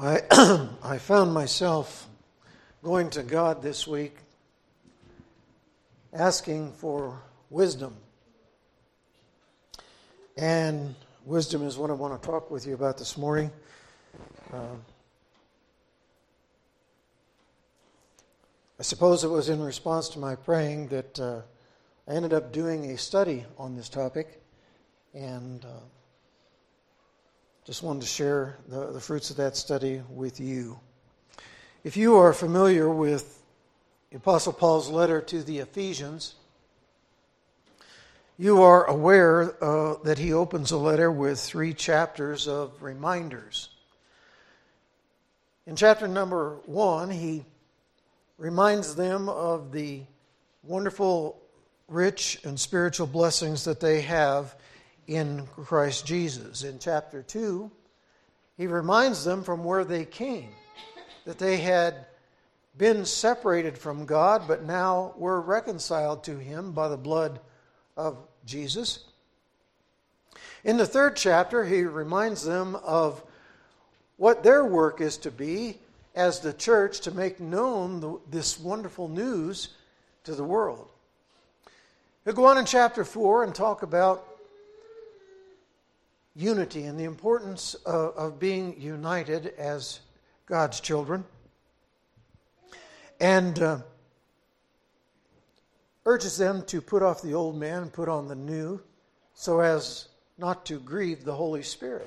I I found myself going to God this week asking for wisdom. And wisdom is what I want to talk with you about this morning. I suppose it was in response to my praying that I ended up doing a study on this topic, and just wanted to share the fruits of that study with you. If you are familiar with the Apostle Paul's letter to the Ephesians, you are aware that he opens a letter with 3 chapters of reminders. In chapter number 1, he reminds them of the wonderful, rich, and spiritual blessings that they have in Christ Jesus. In chapter 2, he reminds them from where they came, that they had been separated from God, but now were reconciled to Him by the blood of Jesus. In the 3rd chapter, he reminds them of what their work is to be as the church to make known this wonderful news to the world. He'll go on in chapter 4 and talk about unity and the importance of being united as God's children, and urges them to put off the old man and put on the new so as not to grieve the Holy Spirit.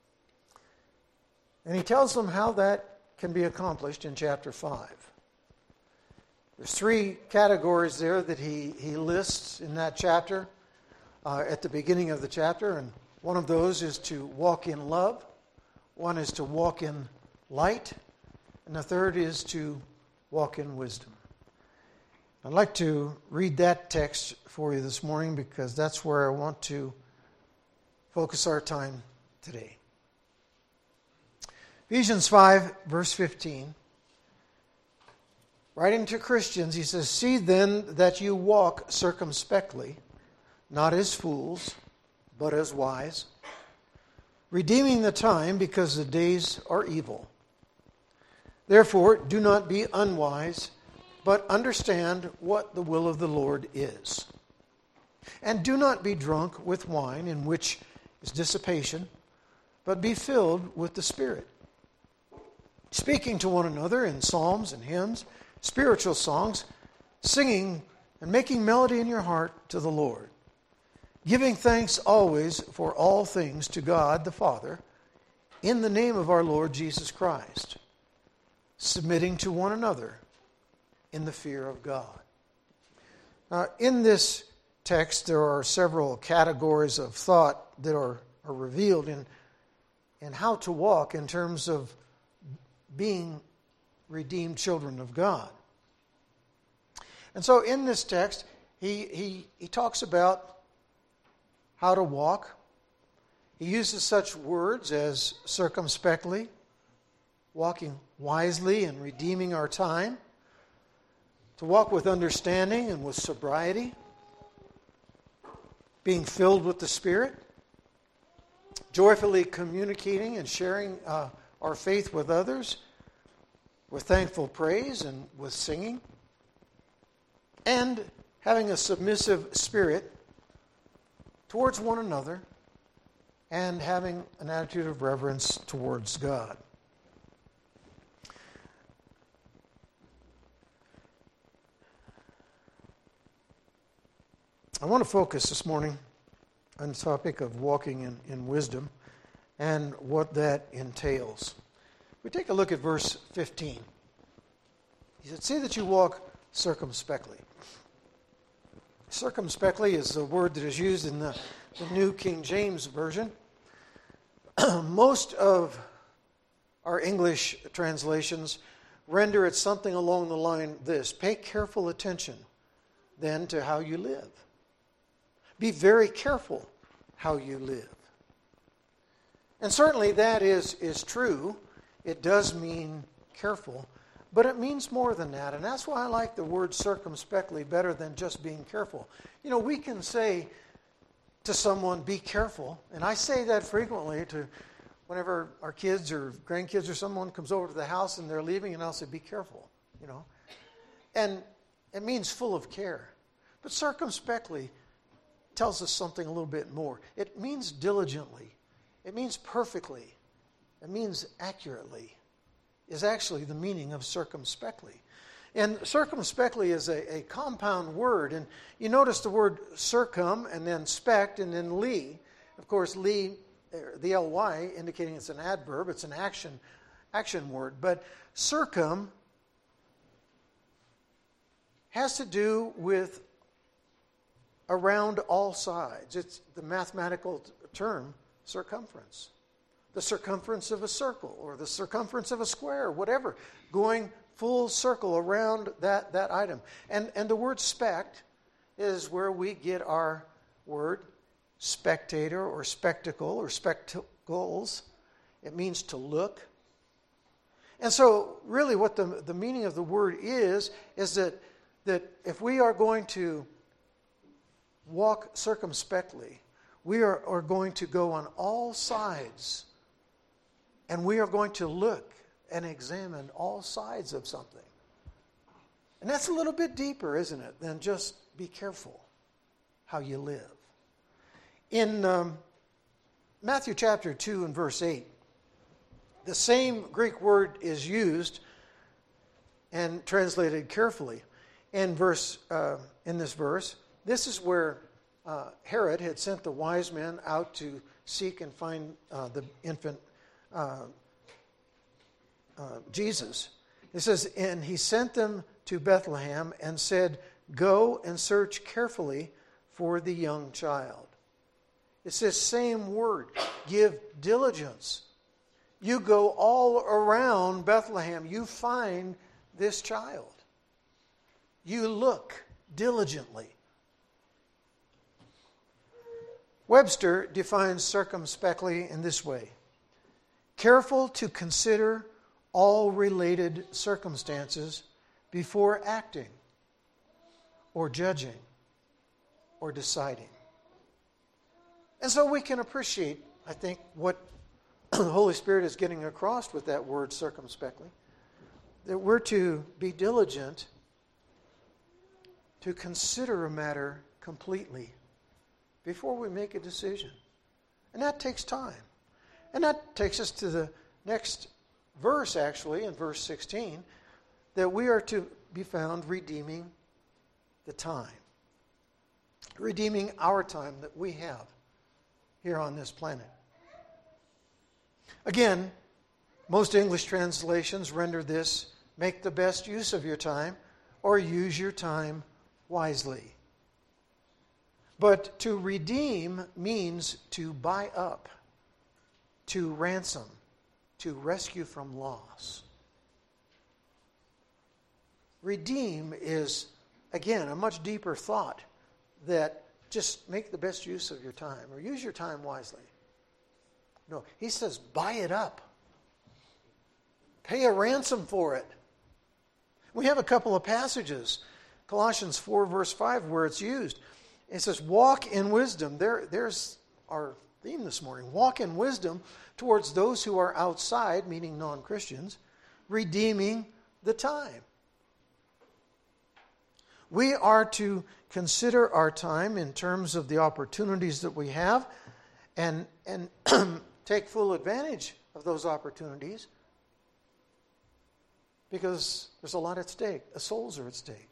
And he tells them how that can be accomplished in chapter 5. There's 3 categories there that he lists in that chapter at the beginning of the chapter, and one of those is to walk in love, one is to walk in light, and the third is to walk in wisdom. I'd like to read that text for you this morning because that's where I want to focus our time today. Ephesians 5, verse 15. Writing to Christians, he says, "See then that you walk circumspectly, not as fools, but as wise, redeeming the time because the days are evil. Therefore, do not be unwise, but understand what the will of the Lord is. And do not be drunk with wine, in which is dissipation, but be filled with the Spirit, speaking to one another in psalms and hymns, spiritual songs, singing and making melody in your heart to the Lord, giving thanks always for all things to God the Father, in the name of our Lord Jesus Christ, submitting to one another in the fear of God." Now, in this text, there are several categories of thought that are revealed in how to walk in terms of being redeemed children of God. And so in this text, he talks about how to walk. He uses such words as circumspectly, walking wisely and redeeming our time, to walk with understanding and with sobriety, being filled with the Spirit, joyfully communicating and sharing our faith with others, with thankful praise and with singing, and having a submissive spirit towards one another, and having an attitude of reverence towards God. I want to focus this morning on the topic of walking in wisdom and what that entails. We take a look at verse 15. He said, "See that you walk circumspectly." Circumspectly is the word that is used in the New King James Version. Most of our English translations render it something along the line this: pay careful attention then to how you live. Be very careful how you live. And certainly that is true. It does mean careful, but it means more than that. And that's why I like the word circumspectly better than just being careful. You know, we can say to someone, be careful, and I say that frequently to whenever our kids or grandkids or someone comes over to the house and they're leaving, and I'll say, be careful, And it means full of care. But circumspectly tells us something a little bit more. It means diligently. It means perfectly. It means accurately, is actually the meaning of circumspectly. And circumspectly is a compound word. And you notice the word circum and then spect and then ly. Of course, ly, the ly, indicating it's an adverb. It's an action word. But circum has to do with around all sides. It's the mathematical term circumference. The circumference of a circle or the circumference of a square, whatever. Going full circle around that item. And the word spect is where we get our word spectator or spectacle or spectacles. It means to look. And so really what the meaning of the word is that if we are going to walk circumspectly, we are going to go on all sides, and we are going to look and examine all sides of something. And that's a little bit deeper, isn't it, than just be careful how you live. In Matthew chapter 2 and verse 8, the same Greek word is used and translated carefully. In this verse, this is where Herod had sent the wise men out to seek and find the infant Jesus. It says, and he sent them to Bethlehem and said, go and search carefully for the young child. It's this same word, give diligence. You go all around Bethlehem, you find this child. You look diligently. Webster defines circumspectly in this way: careful to consider all related circumstances before acting or judging or deciding. And so we can appreciate, I think, what the Holy Spirit is getting across with that word circumspectly, that we're to be diligent to consider a matter completely before we make a decision. And that takes time. And that takes us to the next verse, actually, in verse 16, that we are to be found redeeming the time. Redeeming our time that we have here on this planet. Again, most English translations render this, make the best use of your time, or use your time wisely. But to redeem means to buy up, to ransom, to rescue from loss. Redeem is, again, a much deeper thought that just make the best use of your time or use your time wisely. No, he says buy it up. Pay a ransom for it. We have a couple of passages, Colossians 4 verse 5, where it's used. It says walk in wisdom. There's our theme this morning. Walk in wisdom towards those who are outside, meaning non-Christians, redeeming the time. We are to consider our time in terms of the opportunities that we have and take full advantage of those opportunities because there's a lot at stake. The souls are at stake.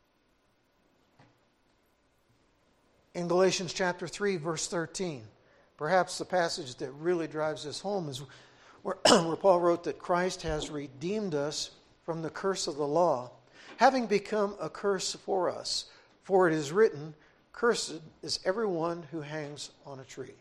In Galatians chapter 3, verse 13, perhaps the passage that really drives this home is where Paul wrote that Christ has redeemed us from the curse of the law, having become a curse for us. For it is written, cursed is everyone who hangs on a tree.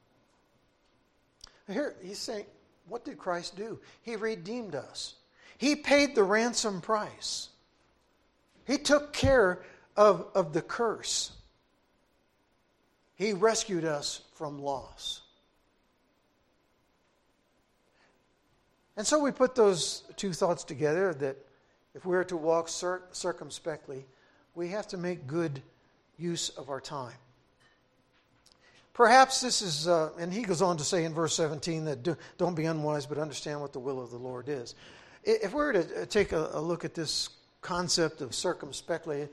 Here he's saying, what did Christ do? He redeemed us. He paid the ransom price. He took care of the curse. He rescued us from loss. And so we put those two thoughts together, that if we are to walk circumspectly, we have to make good use of our time. Perhaps this is, and he goes on to say in verse 17 that don't be unwise, but understand what the will of the Lord is. If we were to take a look at this concept of circumspectly,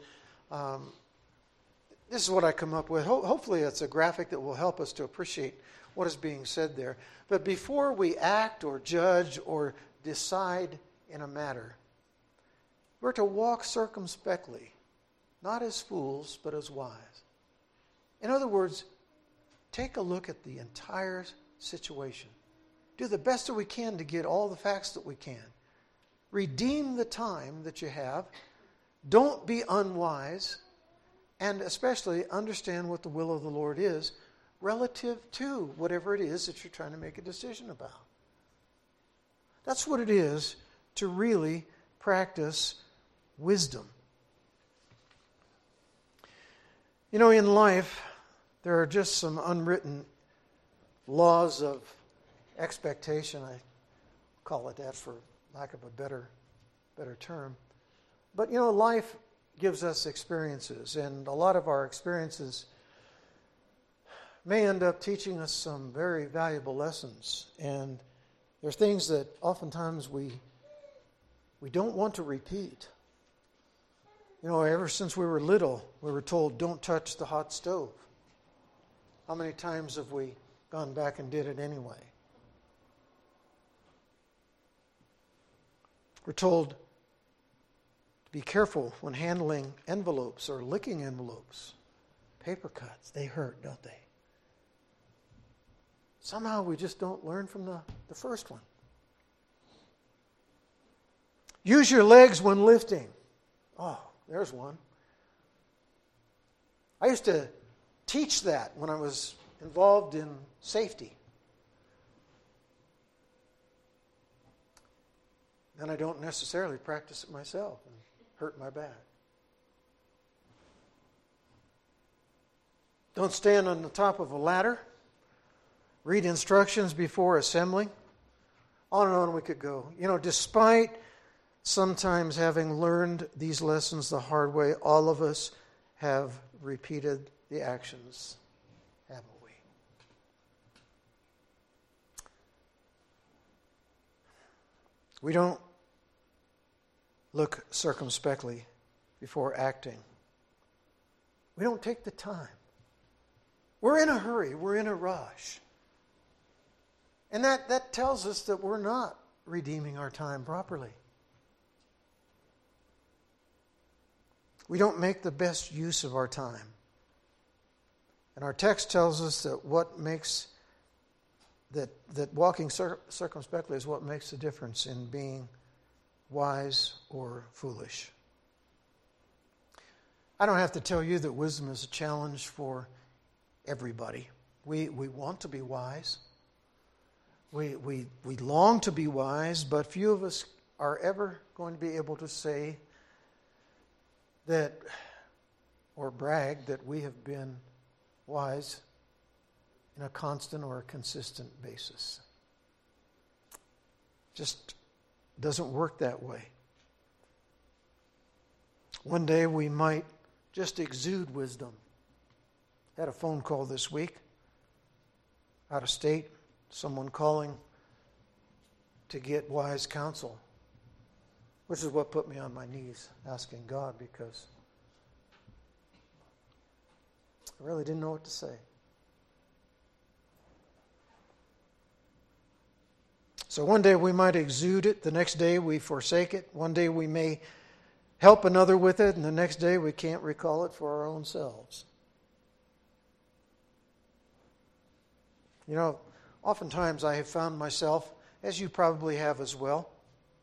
this is what I come up with. Hopefully it's a graphic that will help us to appreciate what is being said there. But before we act or judge or decide in a matter, we're to walk circumspectly, not as fools, but as wise. In other words, take a look at the entire situation. Do the best that we can to get all the facts that we can. Redeem the time that you have. Don't be unwise. And especially understand what the will of the Lord is relative to whatever it is that you're trying to make a decision about. That's what it is to really practice wisdom. You know, in life, there are just some unwritten laws of expectation. I call it that for lack of a better term. But, you know, life gives us experiences, and a lot of our experiences may end up teaching us some very valuable lessons. And there are things that oftentimes we don't want to repeat. You know, ever since we were little, we were told, don't touch the hot stove. How many times have we gone back and did it anyway? We're told to be careful when handling envelopes or licking envelopes. Paper cuts, they hurt, don't they? Somehow we just don't learn from the first one. Use your legs when lifting. Oh, there's one. I used to teach that when I was involved in safety. Then I don't necessarily practice it myself and hurt my back. Don't stand on the top of a ladder. Read instructions before assembling. On and on we could go. You know, despite sometimes having learned these lessons the hard way, all of us have repeated the actions, haven't we? We don't look circumspectly before acting. We don't take the time. We're in a hurry. We're in a rush. And that tells us that we're not redeeming our time properly. We don't make the best use of our time. And our text tells us that that walking circumspectly is what makes the difference in being wise or foolish. I don't have to tell you that wisdom is a challenge for everybody. We want to be wise. We long to be wise, but few of us are ever going to be able to say that or brag that we have been wise in a constant or a consistent basis. Just doesn't work that way. One day we might just exude wisdom. Had a phone call this week, out of state, someone calling to get wise counsel, which is what put me on my knees asking God, because I really didn't know what to say. So one day we might exude it, the next day we forsake it. One day we may help another with it, and the next day we can't recall it for our own selves. You know, oftentimes I have found myself, as you probably have as well,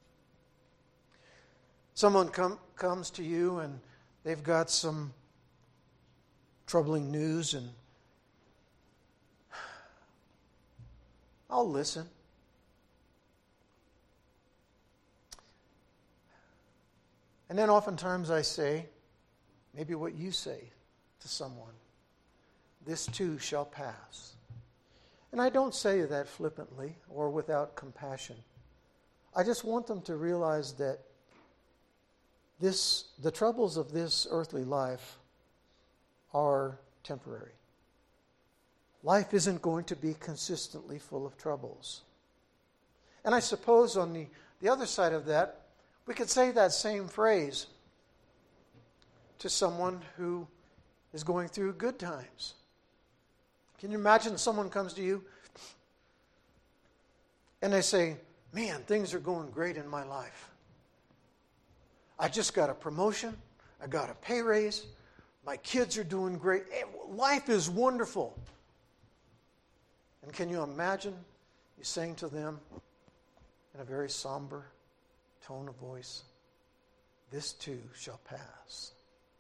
someone comes to you and they've got some troubling news, and I'll listen. And then oftentimes I say, maybe what you say to someone, this too shall pass. And I don't say that flippantly or without compassion. I just want them to realize that the troubles of this earthly life are temporary. life isn't going to be consistently full of troubles. And I suppose on the other side of that, we could say that same phrase to someone who is going through good times. Can you imagine someone comes to you and they say, man, things are going great in my life. I just got a promotion. I got a pay raise. My kids are doing great. Life is wonderful. And can you imagine you saying to them in a very somber tone of voice, this too shall pass?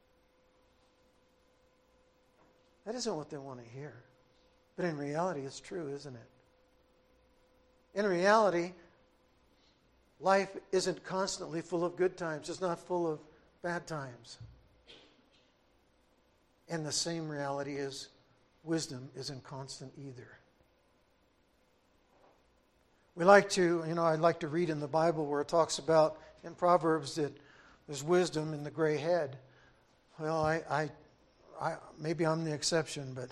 That isn't what they want to hear. But in reality, it's true, isn't it? In reality, life isn't constantly full of good times. It's not full of bad times. And the same reality is wisdom isn't constant either. I like to read in the Bible where it talks about in Proverbs that there's wisdom in the gray head. Well, I maybe I'm the exception, but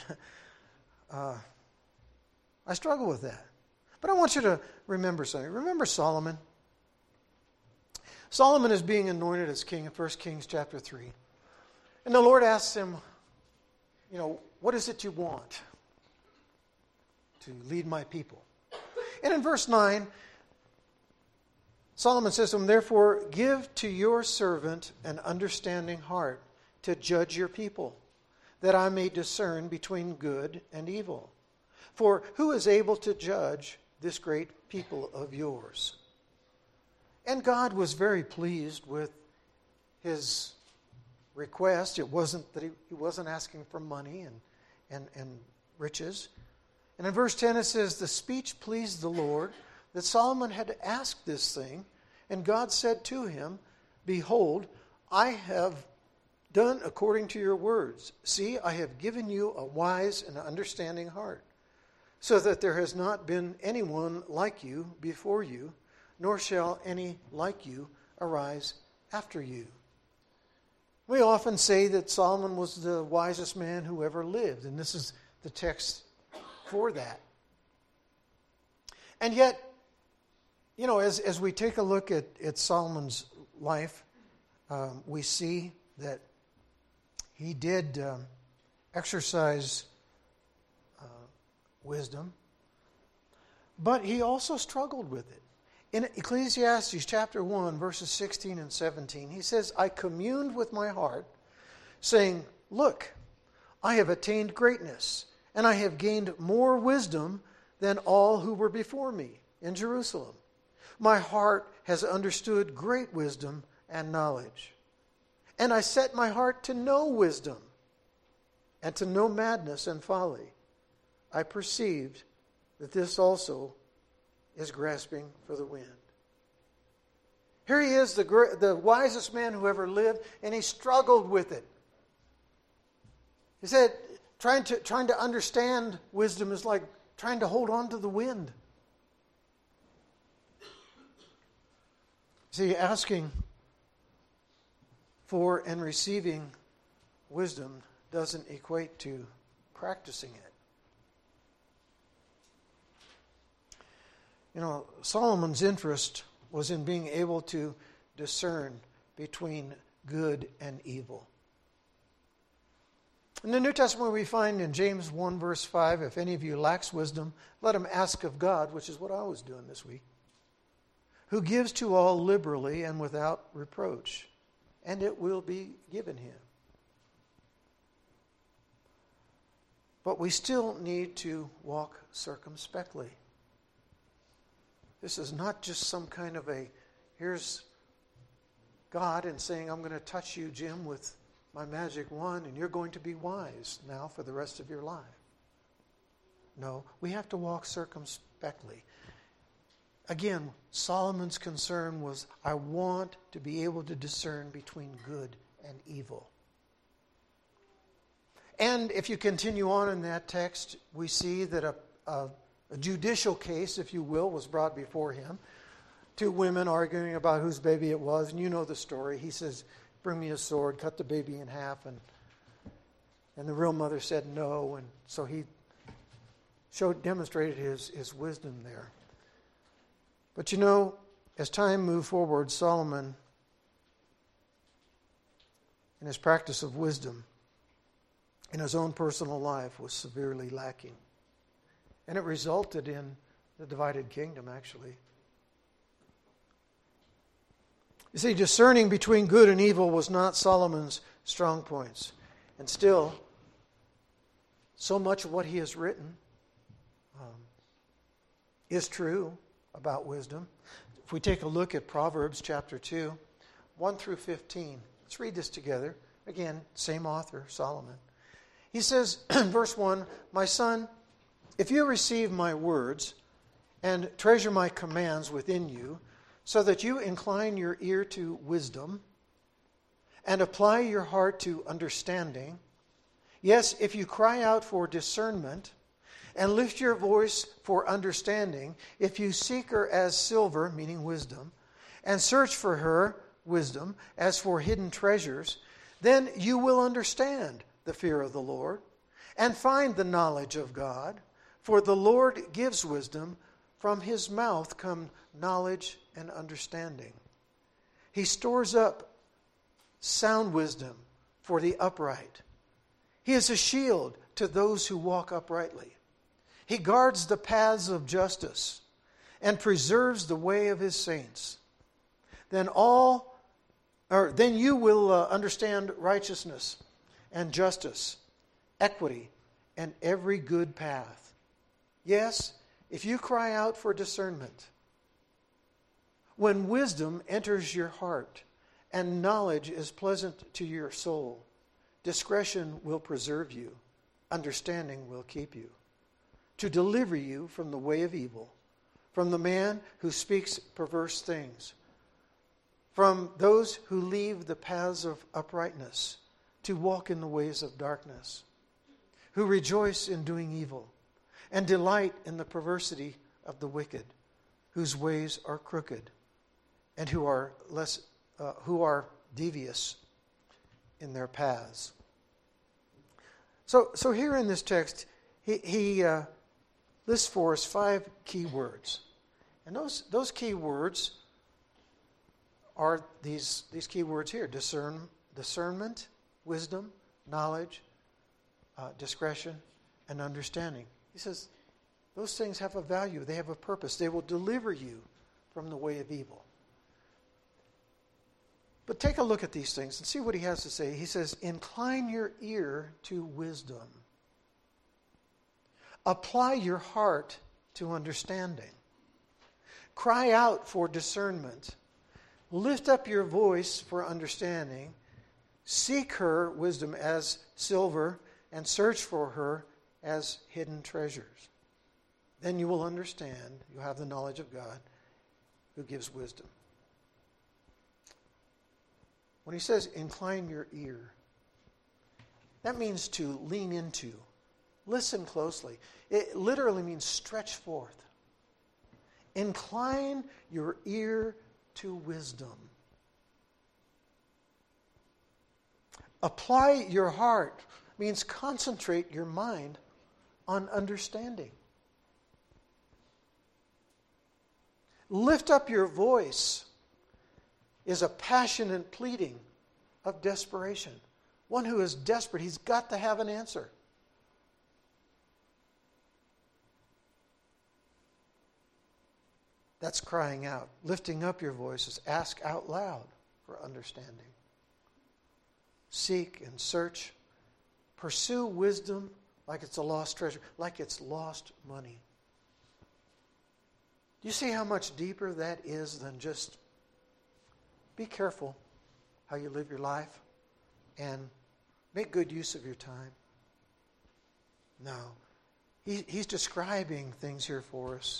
I struggle with that. But I want you to remember something. Remember Solomon. Solomon is being anointed as king in 1 Kings chapter 3. And the Lord asks him, what is it you want to lead my people? And in verse 9, Solomon says to him, therefore, give to your servant an understanding heart to judge your people, that I may discern between good and evil. For who is able to judge this great people of yours? And God was very pleased with his request. It wasn't that he wasn't asking for money and riches. And in verse 10 it says, the speech pleased the Lord, that Solomon had asked this thing. And God said to him, behold, I have done according to your words. See, I have given you a wise and understanding heart, so that there has not been anyone like you before you, nor shall any like you arise after you. We often say that Solomon was the wisest man who ever lived, and this is the text for that. And yet, as we take a look at Solomon's life, we see that he did exercise wisdom, but he also struggled with it. In Ecclesiastes chapter 1, verses 16 and 17, he says, I communed with my heart, saying, look, I have attained greatness, and I have gained more wisdom than all who were before me in Jerusalem. My heart has understood great wisdom and knowledge. And I set my heart to know wisdom and to know madness and folly. I perceived that this also is grasping for the wind. Here he is, the wisest man who ever lived, and he struggled with it. He said, trying to understand wisdom is like trying to hold on to the wind. See, asking for and receiving wisdom doesn't equate to practicing it. Solomon's interest was in being able to discern between good and evil. In the New Testament, we find in James 1, verse 5, if any of you lacks wisdom, let him ask of God, which is what I was doing this week, who gives to all liberally and without reproach, and it will be given him. But we still need to walk circumspectly. This is not just some kind of here's God and saying, I'm going to touch you, Jim, with my magic wand, and you're going to be wise now for the rest of your life. No, we have to walk circumspectly. Again, Solomon's concern was, I want to be able to discern between good and evil. And if you continue on in that text, we see that a judicial case, if you will, was brought before him. Two women arguing about whose baby it was, and you know the story. He says, bring me a sword, cut the baby in half, and the real mother said no, and so he demonstrated his wisdom there. But as time moved forward, Solomon, in his practice of wisdom, in his own personal life, was severely lacking. And it resulted in the divided kingdom, actually. You see, discerning between good and evil was not Solomon's strong points. And still, so much of what he has written is true about wisdom. If we take a look at Proverbs chapter 2, 1 through 15. Let's read this together. Again, same author, Solomon. He says, verse 1, "My son, if you receive my words and treasure my commands within you, so that you incline your ear to wisdom and apply your heart to understanding, yes, if you cry out for discernment and lift your voice for understanding, if you seek her as silver," meaning wisdom, "and search for her," wisdom, "as for hidden treasures, then you will understand the fear of the Lord and find the knowledge of God. For the Lord gives wisdom. From his mouth come knowledge and understanding. He stores up sound wisdom for the upright. He is a shield to those who walk uprightly. He guards the paths of justice and preserves the way of his saints. Then you will understand righteousness and justice, equity, and every good path. Yes, if you cry out for discernment, when wisdom enters your heart and knowledge is pleasant to your soul, discretion will preserve you, understanding will keep you, to deliver you from the way of evil, from the man who speaks perverse things, from those who leave the paths of uprightness to walk in the ways of darkness, who rejoice in doing evil and delight in the perversity of the wicked, whose ways are crooked and who are devious in their paths. So here in this text, he lists for us 5 key words. And those key words are these key words here: discernment, wisdom, knowledge, discretion, and understanding. He says those things have a value. They have a purpose. They will deliver you from the way of evil. But take a look at these things and see what he has to say. He says, incline your ear to wisdom. Apply your heart to understanding. Cry out for discernment. Lift up your voice for understanding. Seek her, wisdom, as silver, and search for her as hidden treasures. Then you will understand, you have the knowledge of God who gives wisdom. When he says incline your ear, that means to lean into, listen closely. It literally means stretch forth. Incline your ear to wisdom. Apply your heart means concentrate your mind on understanding. Lift up your voice is a passionate pleading of desperation. One who is desperate, he's got to have an answer. That's crying out. Lifting up your voice is ask out loud for understanding. Seek and search. Pursue wisdom like it's a lost treasure, like it's lost money. Do you see how much deeper that is than just be careful how you live your life and make good use of your time? No. He's describing things here for us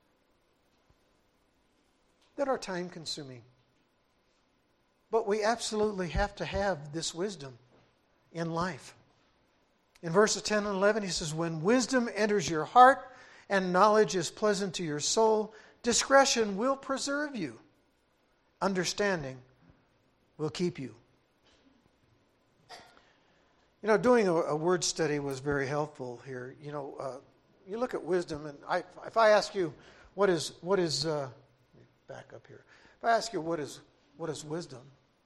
that are time-consuming. But we absolutely have to have this wisdom in life. In verses 10 and 11, he says, when wisdom enters your heart and knowledge is pleasant to your soul, discretion will preserve you. Understanding will keep you. Doing a word study was very helpful here. you look at wisdom, and if I ask you, what is back up here. If I ask you what is wisdom,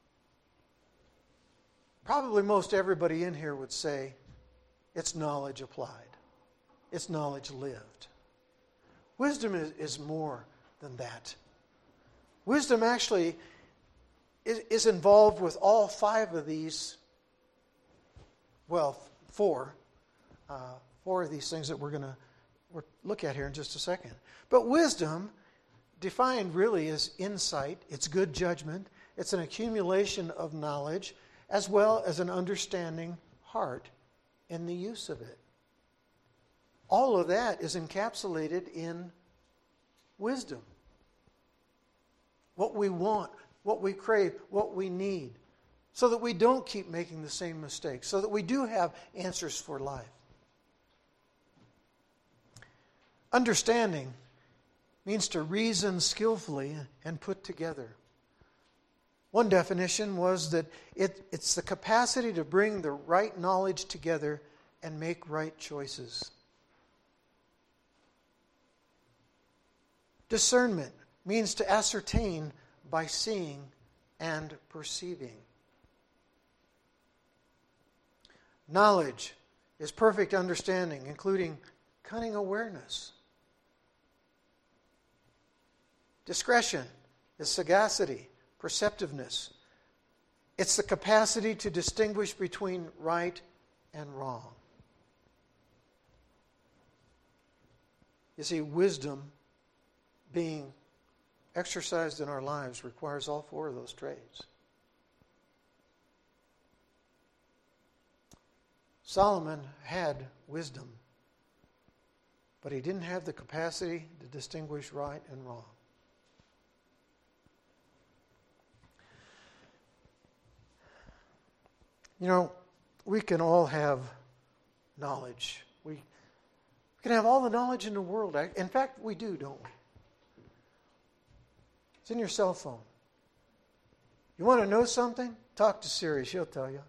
probably most everybody in here would say it's knowledge applied. It's knowledge lived. Wisdom is more than that. Wisdom actually is involved with all five of these, well, four of these things that we're going to look at here in just a second. But wisdom, defined really as insight, it's good judgment, it's an accumulation of knowledge, as well as an understanding heart in the use of it. All of that is encapsulated in wisdom. What we want, what we crave, what we need, so that we don't keep making the same mistakes, so that we do have answers for life. Understanding means to reason skillfully and put together. One definition was that it's the capacity to bring the right knowledge together and make right choices. Discernment means to ascertain by seeing and perceiving. Knowledge is perfect understanding, including cunning awareness. Discretion is sagacity, perceptiveness. It's the capacity to distinguish between right and wrong. You see, wisdom being exercised in our lives requires all four of those traits. Solomon had wisdom, but he didn't have the capacity to distinguish right and wrong. You know, we can all have knowledge. We can have all the knowledge in the world. In fact, we do, don't we? It's in your cell phone. You want to know something? Talk to Siri. She'll tell you.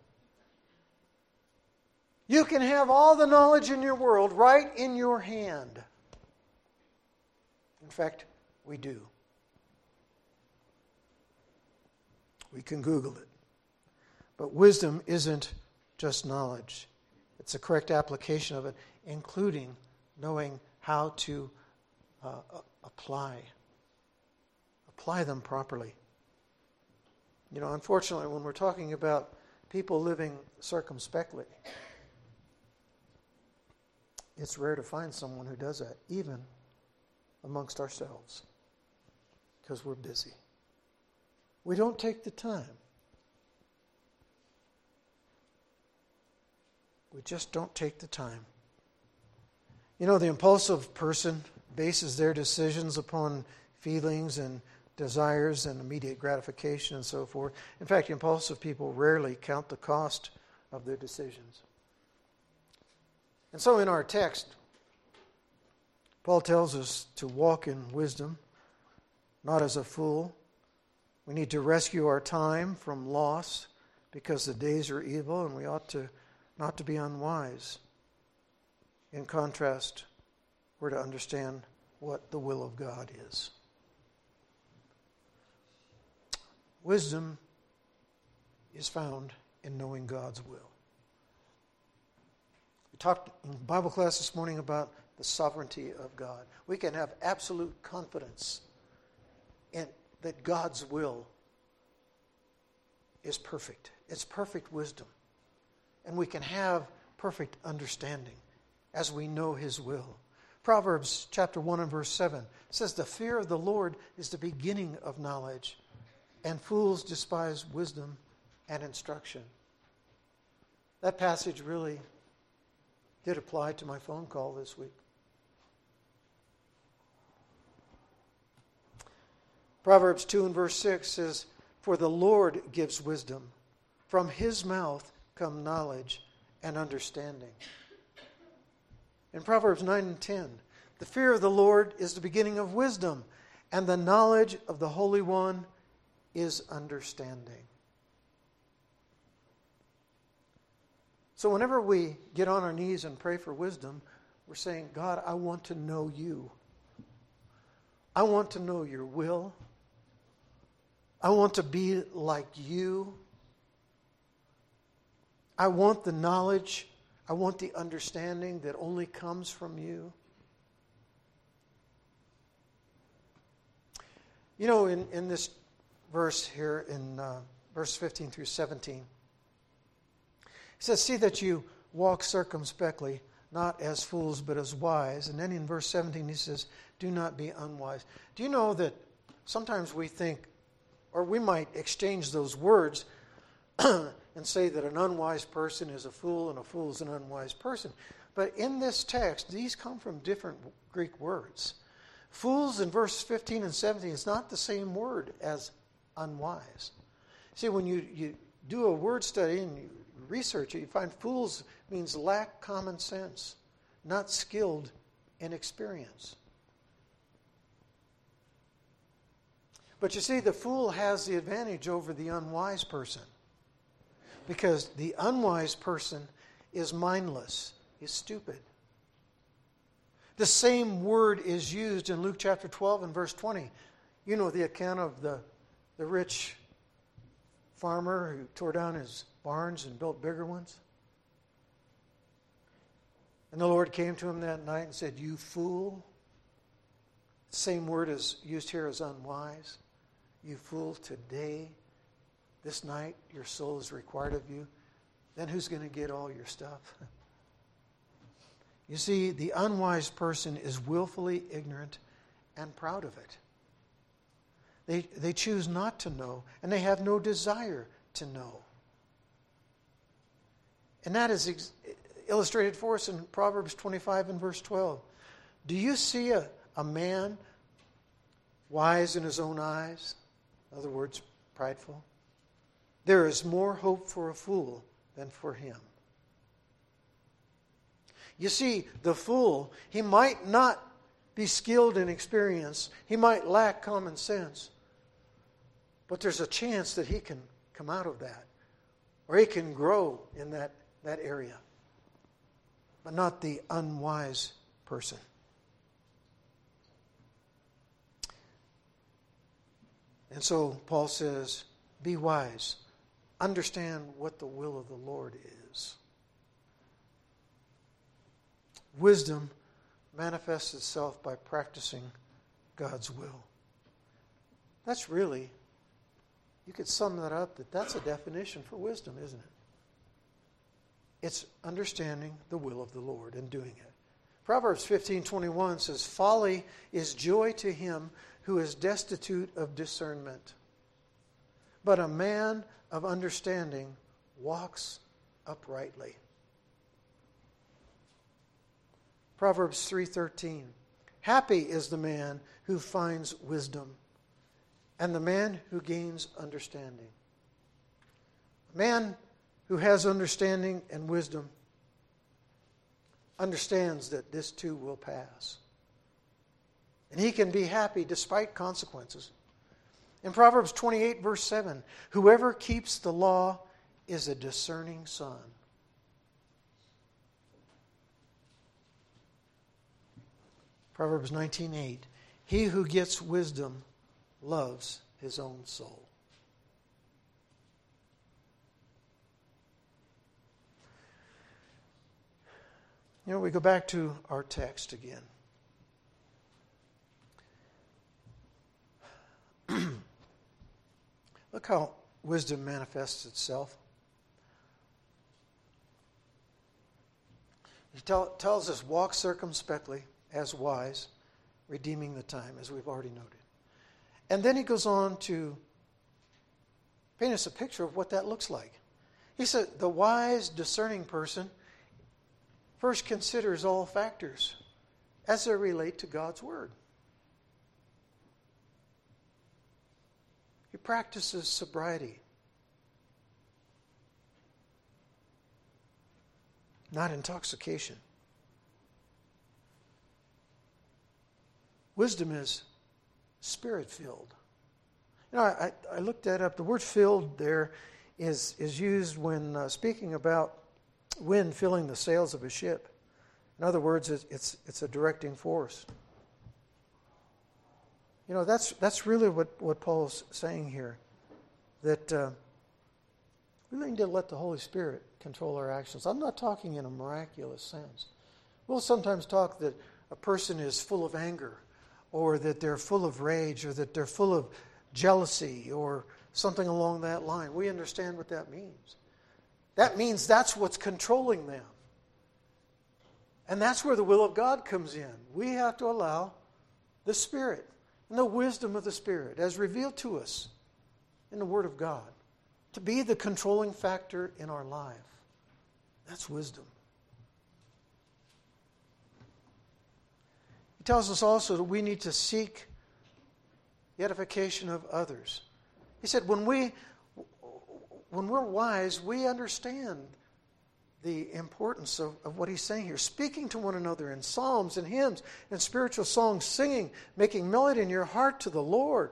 You can have all the knowledge in your world right in your hand. In fact, we do. We can Google it. But wisdom isn't just knowledge. It's a correct application of it, including knowing how to apply them properly. You know, unfortunately, when we're talking about people living circumspectly, it's rare to find someone who does that, even amongst ourselves, because we're busy. We don't take the time. We just don't take the time. You know, the impulsive person bases their decisions upon feelings and desires and immediate gratification and so forth. In fact, impulsive people rarely count the cost of their decisions. And so in our text, Paul tells us to walk in wisdom, not as a fool. We need to rescue our time from loss because the days are evil, and we ought to not to be unwise. In contrast, we're to understand what the will of God is. Wisdom is found in knowing God's will. We talked in Bible class this morning about the sovereignty of God. We can have absolute confidence in that God's will is perfect. It's perfect wisdom. And we can have perfect understanding as we know His will. Proverbs chapter 1 and verse 7 says, "The fear of the Lord is the beginning of knowledge, and fools despise wisdom and instruction." That passage really did apply to my phone call this week. Proverbs 2 and verse 6 says, "For the Lord gives wisdom. From His mouth come knowledge and understanding." In Proverbs 9 and 10, "The fear of the Lord is the beginning of wisdom, and the knowledge of the Holy One is understanding." So whenever we get on our knees and pray for wisdom, we're saying, God, I want to know you. I want to know your will. I want to be like you. I want the knowledge. I want the understanding that only comes from you. You know, in this verse here, in verse 15 through 17, it says, see that you walk circumspectly, not as fools, but as wise. And then in verse 17 he says, do not be unwise. Do you know that sometimes we think, or we might exchange those words and say that an unwise person is a fool and a fool is an unwise person. But in this text, these come from different Greek words. Fools in verse 15 and 17 is not the same word as unwise. See, when you do a word study and you research it, you find fools means lack common sense, not skilled in experience. But you see, the fool has the advantage over the unwise person, because the unwise person is mindless, is stupid. The same word is used in Luke chapter 12 and verse 20. You know the account of the rich farmer who tore down his barns and built bigger ones. And the Lord came to him that night and said, you fool. The same word is used here as unwise. You fool, today, this night, your soul is required of you. Then who's going to get all your stuff? You see, the unwise person is willfully ignorant and proud of it. They choose not to know, and they have no desire to know. And that is illustrated for us in Proverbs 25 and verse 12. Do you see a man wise in his own eyes? In other words, prideful. There is more hope for a fool than for him. You see, the fool, he might not be skilled in experience. He might lack common sense. But there's a chance that he can come out of that. Or he can grow in that area. But not the unwise person. And so Paul says, be wise. Understand what the will of the Lord is. Wisdom manifests itself by practicing God's will. That's really, you could sum that up, that's a definition for wisdom, isn't it? It's understanding the will of the Lord and doing it. Proverbs 15:21 says, folly is joy to him who is destitute of discernment. But a man of understanding walks uprightly. Proverbs 3:13. Happy is the man who finds wisdom, and the man who gains understanding. A man who has understanding and wisdom understands that this too will pass. And he can be happy despite consequences. In Proverbs 28, verse 7, whoever keeps the law is a discerning son. Proverbs 19:8, he who gets wisdom loves his own soul. You know, we go back to our text again. Look how wisdom manifests itself. He tells us, walk circumspectly as wise, redeeming the time, as we've already noted. And then he goes on to paint us a picture of what that looks like. He said, the wise, discerning person first considers all factors as they relate to God's Word. He practices sobriety, not intoxication. Wisdom is Spirit-filled. You know, I looked that up. The word filled there is used when speaking about wind filling the sails of a ship. In other words, it's a directing force. That's really what Paul's saying here. That we need to let the Holy Spirit control our actions. I'm not talking in a miraculous sense. We'll sometimes talk that a person is full of anger, or that they're full of rage, or that they're full of jealousy, or something along that line. We understand what that means. That means that's what's controlling them. And that's where the will of God comes in. We have to allow the Spirit and the wisdom of the Spirit, as revealed to us in the Word of God, to be the controlling factor in our life. That's wisdom. He tells us also that we need to seek the edification of others. He said, when we're wise, we understand the importance of what he's saying here. Speaking to one another in psalms and hymns and spiritual songs, singing, making melody in your heart to the Lord.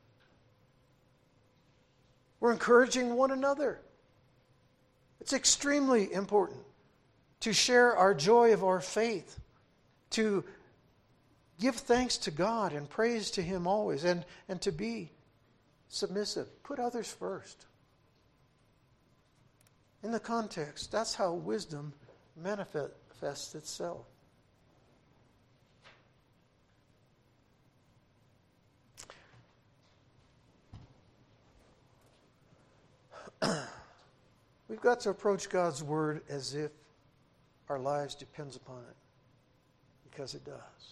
We're encouraging one another. It's extremely important to share our joy of our faith, to give thanks to God and praise to Him always, and to be submissive. Put others first. In the context, that's how wisdom manifests itself. We've got to approach God's Word as if our lives depends upon it, because it does.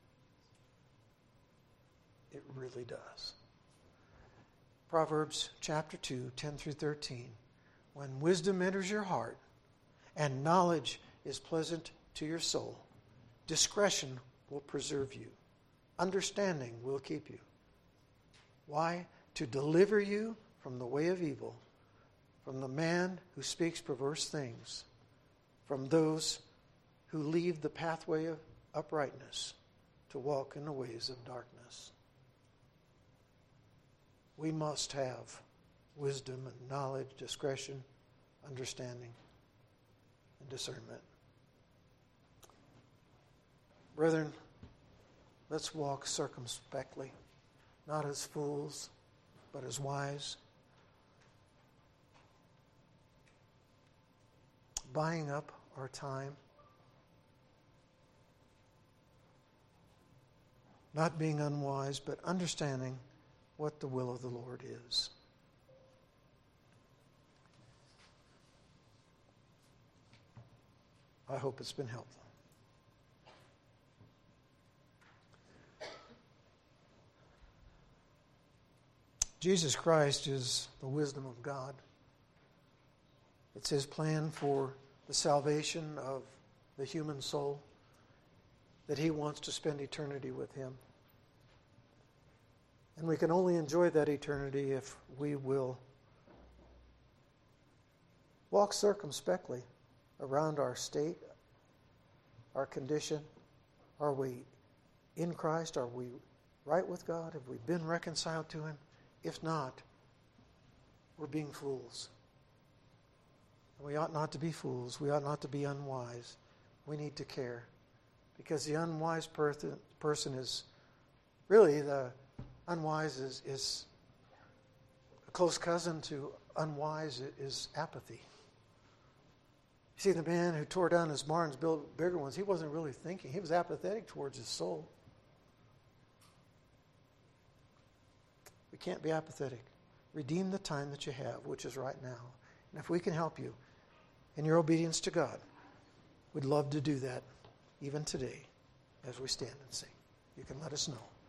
It really does. Proverbs chapter 2, 10 through 13. When wisdom enters your heart and knowledge is pleasant to your soul, discretion will preserve you. Understanding will keep you. Why? To deliver you from the way of evil, from the man who speaks perverse things, from those who leave the pathway of uprightness to walk in the ways of darkness. We must have wisdom and knowledge, discretion, understanding, and discernment. Brethren, let's walk circumspectly, not as fools, but as wise, buying up our time, not being unwise, but understanding what the will of the Lord is. I hope it's been helpful. Jesus Christ is the wisdom of God. It's His plan for the salvation of the human soul, that He wants to spend eternity with Him. And we can only enjoy that eternity if we will walk circumspectly around our state, our condition. Are we in Christ? Are we right with God? Have we been reconciled to Him? If not, we're being fools. We ought not to be fools. We ought not to be unwise. We need to care. Because the unwise person is really unwise is a close cousin to unwise is apathy. You see, the man who tore down his barns, built bigger ones, he wasn't really thinking. He was apathetic towards his soul. We can't be apathetic. Redeem the time that you have, which is right now. And if we can help you in your obedience to God, we'd love to do that even today as we stand and sing. You can let us know.